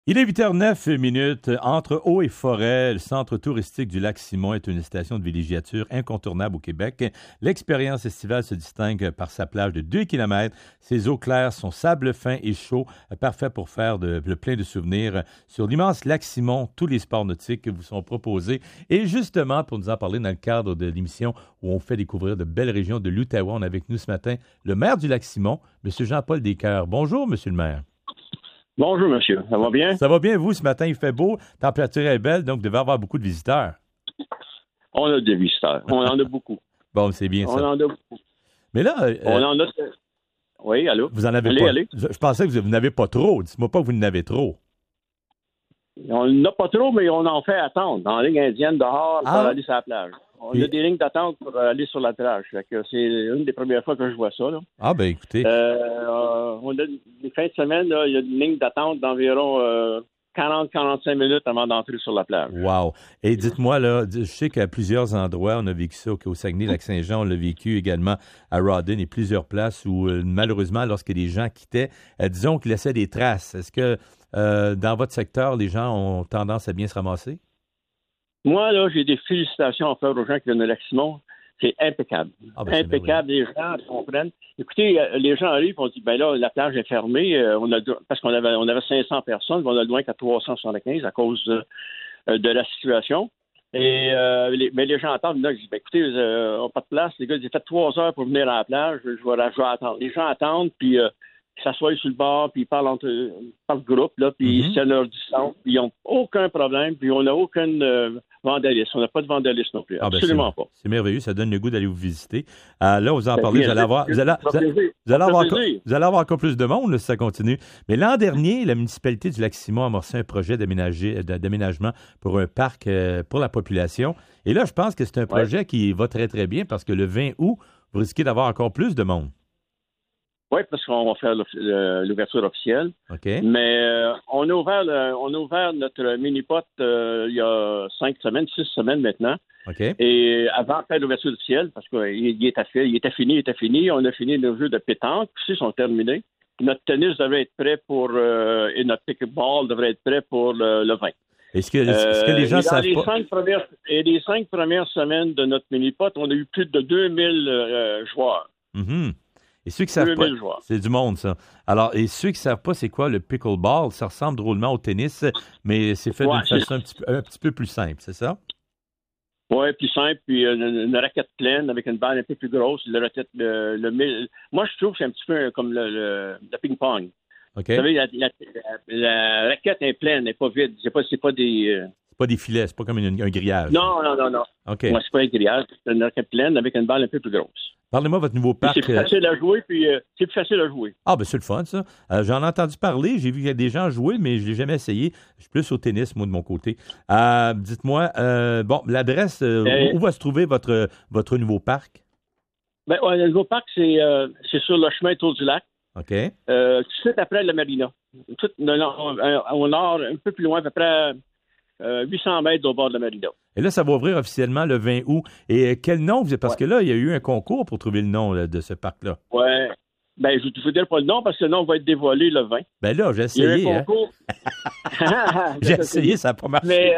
Il est 8h09 Entre eau et forêt, le centre touristique du Lac-Simon est une station de villégiature incontournable au Québec. L'expérience estivale se distingue par sa plage de 2 km. Ses eaux claires, son sable fin et chaud, parfait pour faire le plein de souvenirs. Sur l'immense Lac-Simon, tous les sports nautiques vous sont proposés. Et justement, pour nous en parler dans le cadre de l'émission où on fait découvrir de belles régions de l'Outaouais, on a avec nous ce matin le maire du Lac-Simon, M. Jean-Paul Descoeurs. Bonjour, M. le maire. Bonjour, monsieur. Ça va bien? Ça va bien, vous? Ce matin, il fait beau, la température est belle, donc vous devez avoir beaucoup de visiteurs. On a des visiteurs. On en a beaucoup. Bon, c'est bien ça. On en a beaucoup. Mais là, On en a... Oui, allô? Vous en avez allez, pas. Allez. Je pensais que vous n'avez pas trop. Dites-moi pas que vous n'avez trop. On n'en a pas trop, mais on en fait attendre. Dans la ligne indienne, dehors, pour aller sur la plage. On a des lignes d'attente pour aller sur la plage. C'est une des premières fois que je vois ça. Là. Ah, ben écoutez. On a des fins de semaine, là, il y a une ligne d'attente d'environ 40-45 minutes avant d'entrer sur la plage. Wow. Et dites-moi, là, je sais qu'à plusieurs endroits, on a vécu ça au Saguenay-Lac-Saint-Jean, on l'a vécu également à Rawdon et plusieurs places où, malheureusement, lorsque les gens quittaient, disons qu'ils laissaient des traces. Est-ce que dans votre secteur, les gens ont tendance à bien se ramasser? Moi, là, j'ai des félicitations à faire aux gens qui viennent de Lac-Simon. C'est impeccable. Impeccable, les gens comprennent. Écoutez, les gens arrivent, on dit, ben là, la plage est fermée, parce qu'on avait 500 personnes, mais on a loin qu'à 375 à cause de la situation. Mais les gens attendent. Là, je dis, ben écoutez, on n'a pas de place. Les gars, ils ont fait 3 heures pour venir à la plage. Je vais attendre. Les gens attendent, puis ils s'assoient sur le bord, puis ils parlent par groupe, là, puis ils se tiennent leur distance, puis ils n'ont aucun problème, puis on n'a aucun vandalisme. On n'a pas de vandalisme non plus. Absolument pas. C'est merveilleux, ça donne le goût d'aller vous visiter. Là, vous en parlez, vous allez avoir encore plus de monde là, si ça continue. Mais l'an dernier, la municipalité du Lac-Simon a amorcé un projet d'aménagement pour un parc pour la population. Et là, je pense que c'est un projet qui va très, très bien parce que le 20 août, vous risquez d'avoir encore plus de monde. Oui, parce qu'on va faire l'ouverture officielle. OK. Mais on a ouvert notre mini-pot il y a 6 semaines maintenant. OK. Et avant de faire l'ouverture officielle, parce qu'il était fini. On a fini nos jeux de pétanque, aussi sont terminés. Notre tennis devrait être prêt et notre pickleball devrait être prêt pour le 20. Est-ce que les gens savent pas? Les 5 premières semaines de notre mini-pot, on a eu plus de 2000 joueurs. Mm-hmm. Et ceux qui savent pas, c'est du monde, ça. Alors, et ceux qui savent pas, c'est quoi le pickleball? Ça ressemble drôlement au tennis, mais c'est fait d'une façon un petit peu plus simple, c'est ça? Oui, plus simple, puis une raquette pleine avec une balle un peu plus grosse. Moi, je trouve que c'est un petit peu comme le ping-pong. Okay. Vous savez, la raquette est pleine, elle n'est pas vide. C'est pas des... C'est pas des filets, c'est pas comme un grillage. Non. OK. Moi, c'est pas un grillage, c'est une raquette pleine avec une balle un peu plus grosse. Parlez-moi de votre nouveau parc. C'est plus facile à jouer, puis c'est plus facile à jouer. Ah, ben c'est le fun, ça. J'en ai entendu parler, j'ai vu qu'il y a des gens jouer, mais je ne l'ai jamais essayé. Je suis plus au tennis, moi, de mon côté. Dites-moi, l'adresse, où va se trouver votre nouveau parc? Ben, le nouveau parc, c'est sur le chemin autour du lac. OK. Tout de suite après la marina. Au nord, un peu plus loin, à peu près 800 mètres au bord de la marina. Et là, ça va ouvrir officiellement le 20 août. Et quel nom vous avez? Parce que là, il y a eu un concours pour trouver le nom là, de ce parc-là. Oui. Ben, je ne vous dirai pas le nom parce que le nom va être dévoilé le 20. Ben là, j'ai essayé. Il y a eu un concours. J'ai essayé, ça n'a pas marché. Mais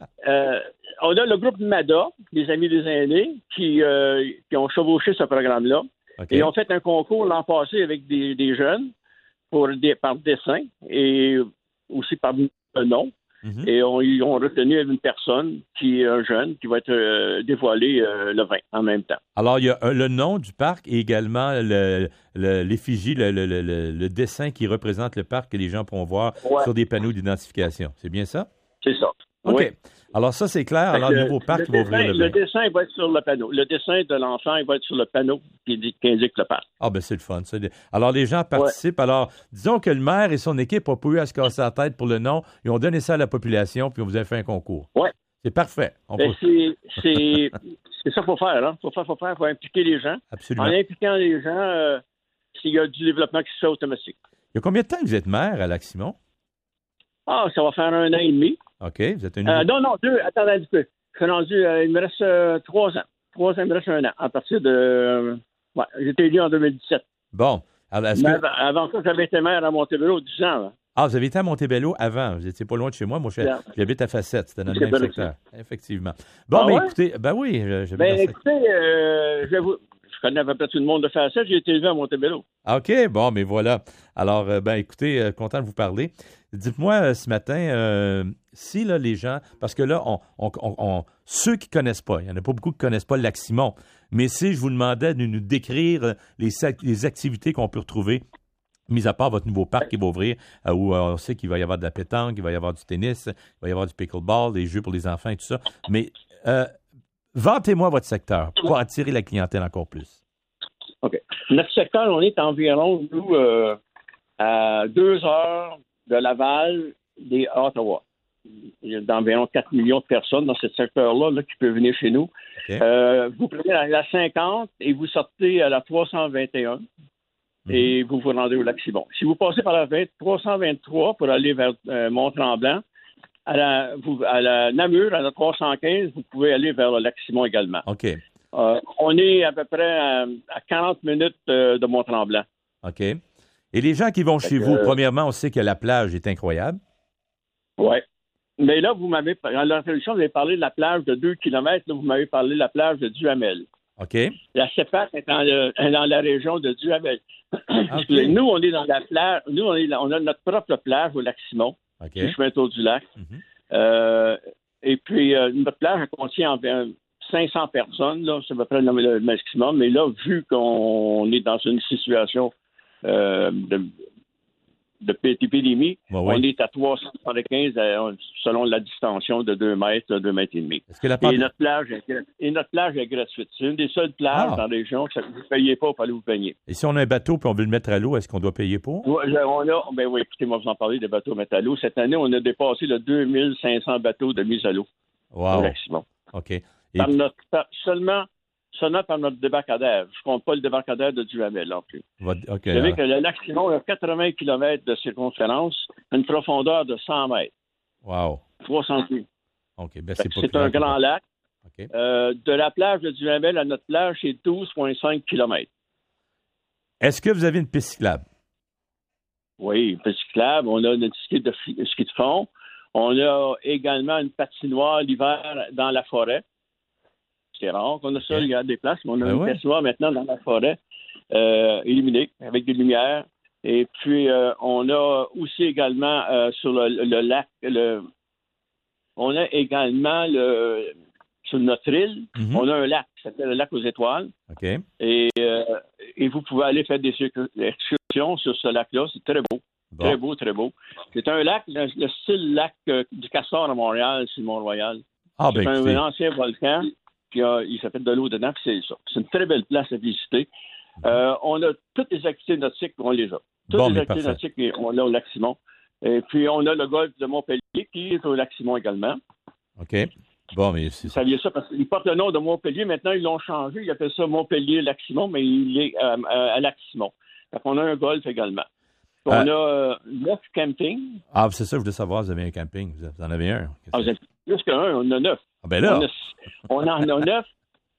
on a le groupe MADA, les Amis des aînés, qui ont chevauché ce programme-là. Okay. Et ont fait un concours l'an passé avec des jeunes par dessin et aussi par nom. Mm-hmm. Et ils ont retenu une personne un jeune qui va être dévoilé le 20 en même temps. Alors, il y a le nom du parc et également l'effigie, le dessin qui représente le parc que les gens pourront voir sur des panneaux d'identification. C'est bien ça? C'est ça. OK. Oui. Alors, ça, c'est clair. Alors, le nouveau parc va ouvrir le 20. Le dessin va être sur le panneau. Le dessin de l'enfant, il va être sur le panneau qui indique le parc. Ah, ben c'est le fun. Ça. Alors, les gens participent. Ouais. Alors, disons que le maire et son équipe n'ont pas eu à se casser la tête pour le nom. Ils ont donné ça à la population, puis on vous a fait un concours. Oui. C'est parfait. C'est ça qu'il faut faire. Hein? Il faut impliquer les gens. Absolument. En impliquant les gens, s'il y a du développement qui se fait automatique. Il y a combien de temps que vous êtes maire à Lac-Simon? Ah, ça va faire 1 an et demi. OK, vous êtes un Non, 2. Attendez un petit peu. Je suis rendu, il me reste 3 ans. 3 ans, il me reste 1 an. À partir de... j'ai été élu en 2017. Bon. Alors, avant ça, j'avais été maire à Montebello 10 ans. Là. Ah, vous avez été à Montebello avant. Vous n'étiez pas loin de chez moi. Moi, j'habite à Facette. C'était dans le même secteur. Effectivement. Bon, mais écoutez, ben oui, j'habite dans écoutez, je connais à peu près tout le monde de Facette. J'ai été élevé à Montebello. OK, bon, mais voilà. Alors, écoutez, content de vous parler. Dites-moi ce matin, si là, les gens, parce que là, ceux qui ne connaissent pas, il n'y en a pas beaucoup qui ne connaissent pas le Lac-Simon, mais si je vous demandais de nous décrire les activités qu'on peut retrouver, mis à part votre nouveau parc qui va ouvrir, où on sait qu'il va y avoir de la pétanque, il va y avoir du tennis, il va y avoir du pickleball, des jeux pour les enfants et tout ça. Mais vantez-moi votre secteur pour attirer la clientèle encore plus. OK. Notre secteur, on est environ, nous, à 2 heures de Laval et Ottawa. Il y a d'environ 4 millions de personnes dans ce secteur-là qui peuvent venir chez nous. Okay. Vous prenez la 50 et vous sortez à la 321. Et vous vous rendez au Lac-Simon. Si vous passez par la 323 pour aller vers Mont-Tremblant, à la Namur, à la 315, vous pouvez aller vers le Lac-Simon également. OK. On est à peu près à 40 minutes de Mont-Tremblant. OK. Et les gens qui vont chez vous, premièrement, on sait que la plage est incroyable. Oui. Mais là, dans l'introduction, vous avez parlé de la plage de 2 km. Là, vous m'avez parlé de la plage de Duhamel. OK. La CEPAC est dans la région de Duhamel. Okay. Nous, on est dans la plage. Nous, on a notre propre plage au Lac-Simon, le chemin autour du lac. Et puis, notre plage elle contient environ 500 personnes. Là, c'est à peu près le maximum. Mais là, vu qu'on est dans une situation d'épidémie, on est à 375 selon la distension de 2 mètres, 2 mètres et demi. Et notre plage est gratuite. C'est une des seules plages dans la région que vous ne payez pas pour aller vous baigner. Et si on a un bateau et on veut le mettre à l'eau, est-ce qu'on doit payer pour? Oui, écoutez-moi vous en parler des bateaux mettre à l'eau. Cette année, on a dépassé le 2500 bateaux de mise à l'eau. Wow. Au maximum. OK. Et Seulement par notre débarcadère. Je ne compte pas le débarcadère de Duhamel non plus. Okay, vous savez que le Lac-Simon a 80 km de circonférence, une profondeur de 100 mètres. Wow. 300 pieds. Okay, c'est un grand lac. Okay. De la plage de Duhamel à notre plage, c'est 12,5 km. Est-ce que vous avez une piste cyclable? Oui, une piste cyclable. On a une ski de fond. On a également une patinoire l'hiver dans la forêt. C'est rare qu'on a ça, il y a des places, mais on a une patinoire maintenant dans la forêt, illuminée, avec des lumières. Et puis, on a aussi également sur le lac, on a également sur notre île, on a un lac qui s'appelle le lac aux étoiles. Okay. Et vous pouvez aller faire des excursions sur ce lac-là. C'est très beau. Bon. Très beau, très beau. C'est un lac, le style lac du Castor à Montréal, sur le Mont-Royal. C'est un ancien volcan. Puis il s'appelle de l'eau dedans, puis c'est ça. C'est une très belle place à visiter. On a toutes les activités nautiques, on les a. Toutes les activités nautiques, on l'a au Lac-Simon. Et puis, on a le golfe de Montpellier qui est au Lac-Simon également. OK. Bon, mais c'est... Vous saviez ça parce qu'il porte le nom de Montpellier. Maintenant, ils l'ont changé. Ils appellent ça Montpellier-Lac-Simon, mais il est à Lac-Simon. Donc, on a un golfe également. On a 9 campings. Ah, c'est ça, je voulais savoir, vous avez un camping. Vous en avez un. Ah, vous avez plus qu'un, on a 9. Ah, ben là. On en a 9.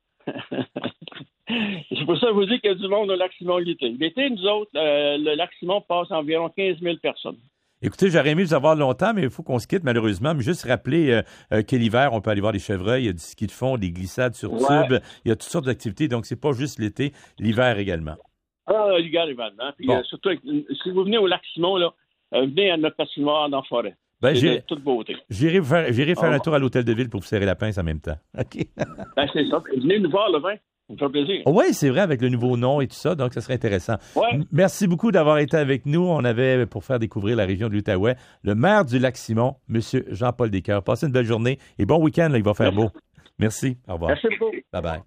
C'est pour ça que je vous dis qu'il y a du monde au Lac-Simon l'été. L'été, nous autres, le Lac-Simon passe environ 15 000 personnes. Écoutez, j'aurais aimé vous avoir longtemps, mais il faut qu'on se quitte malheureusement. Mais juste rappeler que l'hiver, on peut aller voir des chevreuils, il y a du ski de fond, des glissades sur tube, il y a toutes sortes d'activités. Donc, c'est pas juste l'été, l'hiver également. Ah, l'hiver également. Puis surtout, si vous venez au Lac-Simon, là, venez à notre patinoire dans la forêt. Ben, c'est de toute beauté. J'irai faire un tour à l'hôtel de ville pour vous serrer la pince en même temps. OK. C'est ça. Venez nous voir le vin. Ça me fait plaisir. Oui, c'est vrai, avec le nouveau nom et tout ça, donc ça serait intéressant. Ouais. Merci beaucoup d'avoir été avec nous. On avait, pour faire découvrir la région de l'Outaouais, le maire du Lac-Simon, M. Jean-Paul Descoeurs. Passez une belle journée et bon week-end, là, il va faire beau. Merci. Au revoir. Merci beaucoup. Bye-bye.